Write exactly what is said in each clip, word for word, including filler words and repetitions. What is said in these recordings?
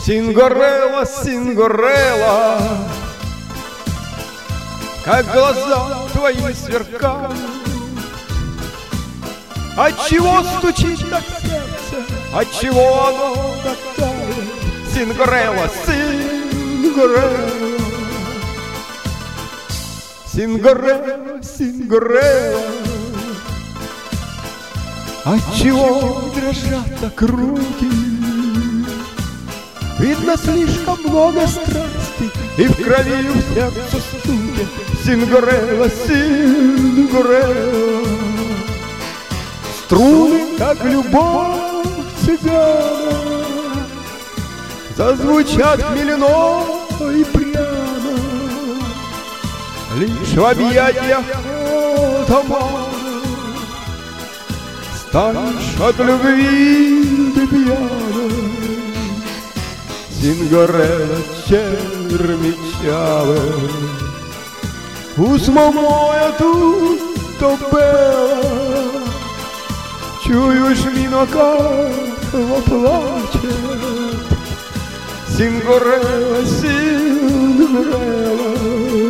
Сингорелла, Сингорелла, как глаза твои сверкают. Отчего стучит так сердце, отчего оно так тает? Сингорелла, Сингорелла, Сингорелла, Сингорелла, отчего дрожат так руки? Видно, слишком много страсти, и в крови у сердца стуки. Сингорелла, Сингорелла, струны, как любовь цыгана, зазвучат хмельно и пряно. Лишь в объятиях тумана станешь от любви ты пьяна. Сингорелла, чермичава, усмо моя тут то белла, чуешь вино, как плачет. Сингорелла, Сингорелла.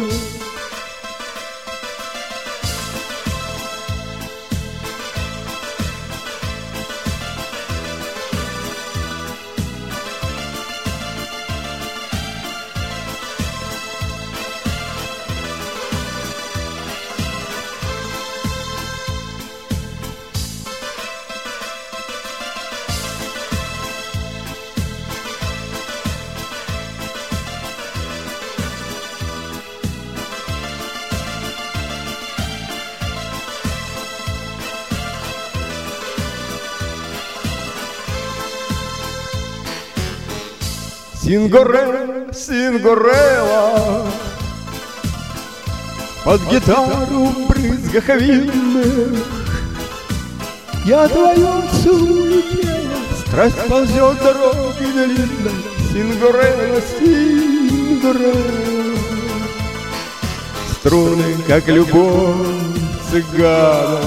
Сингорелла, Сингорелла, под гитару в брызгах винных я твою целую тело, страсть ползет дороги длинной. Сингорелла, Сингорелла, струны, как любовь цыгана,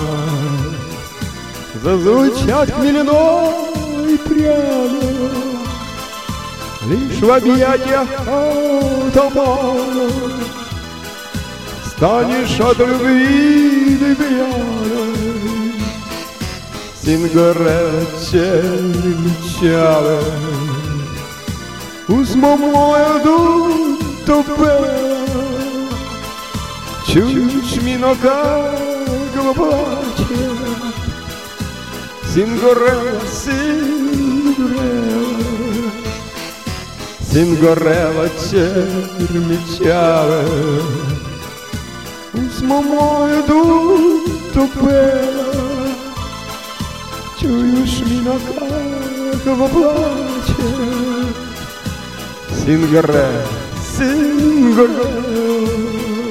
зазвучат хмельно и пряно. Лишь в объятиях тумана станешь от любви ты пьяной. Сингорелла, чермичава, усмо мое тут то белла, чуешь вино, как плачет. Сингорелла, Сингорелла, Сингорелла, чермичава, усмо мое тут то белла, чуешь вино, как плачет. Сингорелла, Сингорелла.